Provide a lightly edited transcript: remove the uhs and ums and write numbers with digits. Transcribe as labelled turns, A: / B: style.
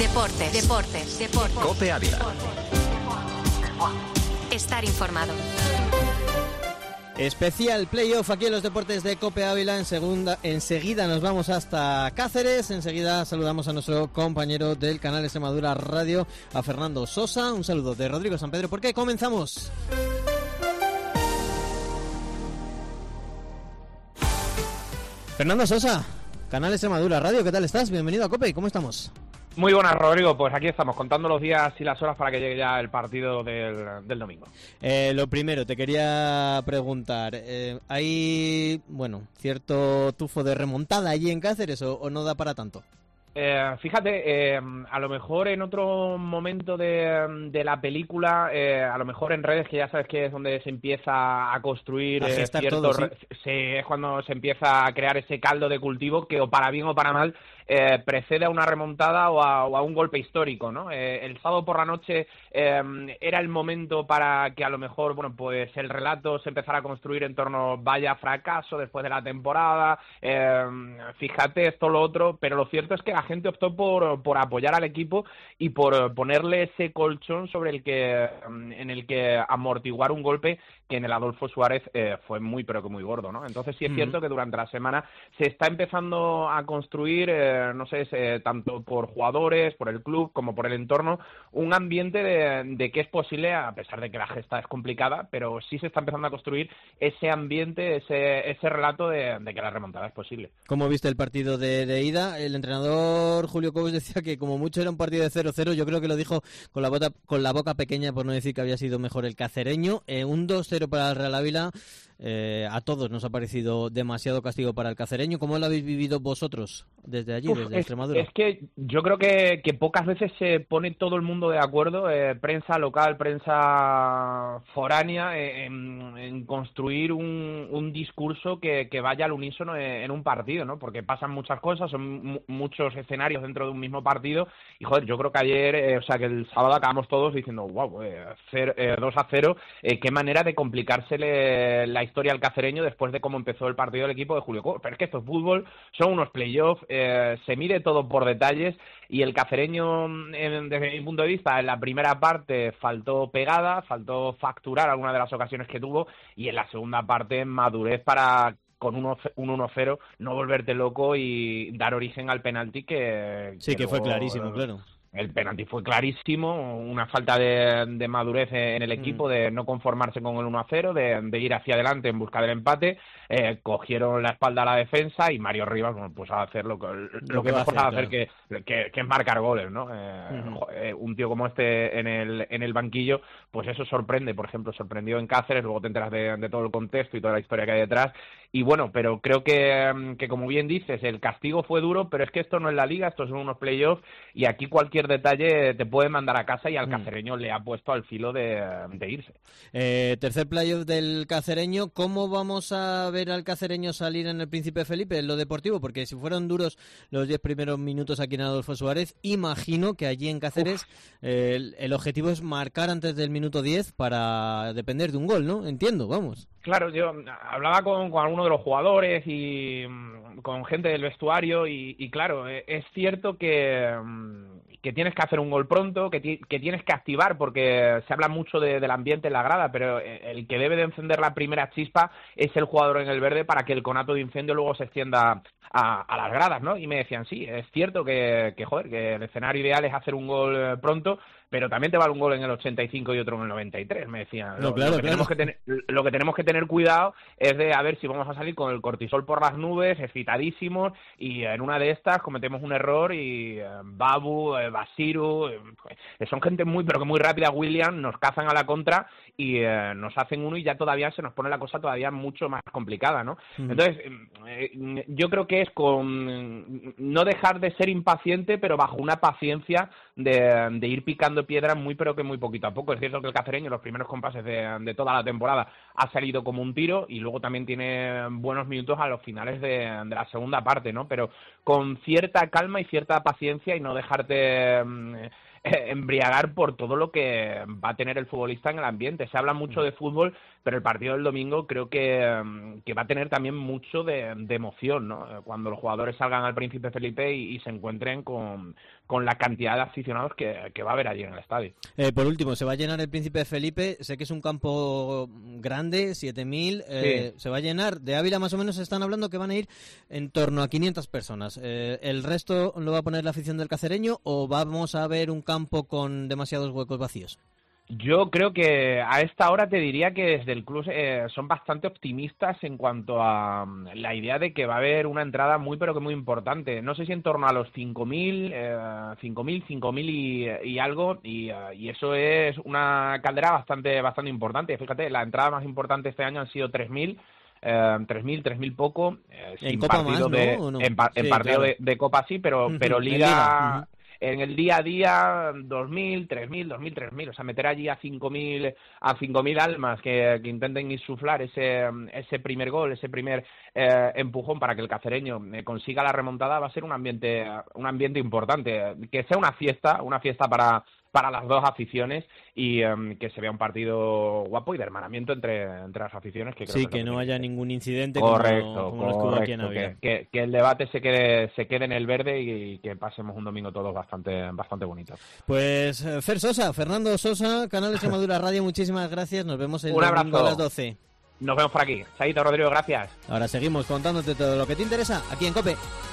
A: Deportes.
B: COPE Ávila.
A: Estar informado.
C: Especial playoff aquí en los deportes de COPE Ávila. Enseguida nos vamos hasta Cáceres. Enseguida saludamos a nuestro compañero del canal Extremadura Radio, a Fernando Sosa. Un saludo de Rodrigo San Pedro. ¿Por qué? Comenzamos. Fernando Sosa, canal Extremadura Radio. ¿Qué tal estás? Bienvenido a COPE. ¿Cómo estamos?
D: Muy buenas, Rodrigo. Pues aquí estamos, contando los días y las horas para que llegue ya el partido del domingo.
C: Lo primero, te quería preguntar, ¿hay, cierto tufo de remontada allí en Cáceres o no da para tanto?
D: Fíjate, a lo mejor en otro momento de la película, a lo mejor en redes, que ya sabes que es donde se empieza a construir
C: todo, ¿sí?
D: Es cuando se empieza a crear ese caldo de cultivo que, o para bien o para mal, precede a una remontada o a un golpe histórico, ¿no? El sábado por la noche era el momento para que a lo mejor, pues el relato se empezara a construir en torno vaya fracaso después de la temporada, fíjate esto, lo otro, pero lo cierto es que la gente optó por apoyar al equipo y por ponerle ese colchón en el que amortiguar un golpe que en el Adolfo Suárez fue muy, pero que muy gordo, ¿no? Entonces sí es cierto que durante la semana se está empezando a construir, tanto por jugadores, por el club, como por el entorno, un ambiente de que es posible, a pesar de que la gesta es complicada, pero sí se está empezando a construir ese ambiente, ese relato de que la remontada es posible.
C: ¿Cómo viste el partido de ida? El entrenador Julio Cobos decía que como mucho era un partido de 0-0, yo creo que lo dijo con la boca pequeña, por no decir que había sido mejor el cacereño. Un 2-0 para el Real Ávila, a todos nos ha parecido demasiado castigo para el cacereño. ¿Cómo lo habéis vivido vosotros desde allí, desde Extremadura?
D: Es que yo creo que pocas veces se pone todo el mundo de acuerdo, prensa local, prensa foránea, en construir un discurso que vaya al unísono en un partido, ¿no? Porque pasan muchas cosas, son muchos escenarios dentro de un mismo partido y, joder, yo creo que ayer, que el sábado acabamos todos diciendo, wow, 2-0, qué manera de complicársele la historia al cacereño después de cómo empezó el partido del equipo de Julio Cobos. Pero es que esto es fútbol, son unos playoffs, se mide todo por detalles y el cacereño, desde mi punto de vista, en la primera parte faltó pegada, faltó facturar algunas de las ocasiones que tuvo y en la segunda parte madurez para con un 1-0 no volverte loco y dar origen al penalti que
C: fue clarísimo, claro.
D: El penalti fue clarísimo, una falta de madurez en el equipo, de no conformarse con el 1-0, de ir hacia adelante en busca del empate. Cogieron la espalda a la defensa y Mario Rivas, pues a hacer lo que mejor sabe hacer, que es marcar goles, ¿no? Un tío como este en el banquillo, pues eso sorprende. Por ejemplo, sorprendió en Cáceres, luego te enteras de todo el contexto y toda la historia que hay detrás. Y bueno, pero creo que como bien dices, el castigo fue duro, pero es que esto no es la Liga, estos son unos playoffs y aquí cualquier detalle te puede mandar a casa y al cacereño le ha puesto al filo de irse.
C: Tercer playoff del cacereño. ¿Cómo vamos a ver al cacereño salir en el Príncipe Felipe, en lo deportivo? Porque si fueron duros los 10 primeros minutos aquí en Adolfo Suárez, imagino que allí en Cáceres el objetivo es marcar antes del minuto 10 para depender de un gol, ¿no? Entiendo, vamos.
D: Claro, yo hablaba con algunos de los jugadores y con gente del vestuario y claro, es cierto que tienes que hacer un gol pronto, que tienes que activar, porque se habla mucho del ambiente en la grada, pero el que debe de encender la primera chispa es el jugador en el verde para que el conato de incendio luego se extienda a las gradas, ¿no? Y me decían, sí, es cierto que el escenario ideal es hacer un gol pronto, pero también te vale un gol en el 85 y otro en el 93, me decían.
C: Lo
D: que tenemos que tener cuidado es de a ver si vamos a salir con el cortisol por las nubes, excitadísimos, y en una de estas cometemos un error y Babu, Basiru, son gente muy, pero que muy rápida, William, nos cazan a la contra y nos hacen uno y ya todavía se nos pone la cosa todavía mucho más complicada, ¿no? Entonces, yo creo que es con no dejar de ser impaciente, pero bajo una paciencia de ir picando piedras muy, pero que muy poquito a poco. Es cierto que el cacereño en los primeros compases de toda la temporada ha salido como un tiro y luego también tiene buenos minutos a los finales de la segunda parte, ¿no? Pero con cierta calma y cierta paciencia y no dejarte embriagar por todo lo que va a tener el futbolista en el ambiente. Se habla mucho de fútbol, pero el partido del domingo creo que va a tener también mucho de emoción, ¿no? Cuando los jugadores salgan al Príncipe Felipe y se encuentren con la cantidad de aficionados que va a haber allí en el estadio.
C: Por último, se va a llenar el Príncipe Felipe. Sé que es un campo grande, 7.000.
D: Sí.
C: Se va a llenar. De Ávila más o menos están hablando que van a ir en torno a 500 personas. ¿El resto lo va a poner la afición del Cacereño o vamos a ver un campo con demasiados huecos vacíos?
D: Yo creo que a esta hora te diría que desde el club son bastante optimistas en cuanto a la idea de que va a haber una entrada muy pero que muy importante. No sé si en torno a los 5.000 y algo, y eso es una caldera bastante importante. Fíjate, la entrada más importante este año han sido 3.000. 3.000 poco,
C: sin partido
D: más, ¿no? En partido claro. de Copa sí, pero Liga... En el día a día, 2.000, 3.000, 2.000, 3.000. O sea, meter allí a 5.000 almas que intenten insuflar ese primer gol, ese primer empujón para que el cacereño consiga la remontada, va a ser un ambiente importante. Que sea una fiesta para las dos aficiones y que se vea un partido guapo y de hermanamiento entre las aficiones. Que creo
C: que no haya ningún incidente
D: correcto,
C: como los que hubo aquí en Ávila.
D: Que el debate se quede en el verde y que pasemos un domingo todos bastante bonito.
C: Pues Fernando Sosa, Canal de Extremadura Radio, muchísimas gracias. Nos vemos el domingo a las 12.
D: Nos vemos por aquí. Chaito, Rodrigo, gracias.
C: Ahora seguimos contándote todo lo que te interesa aquí en COPE.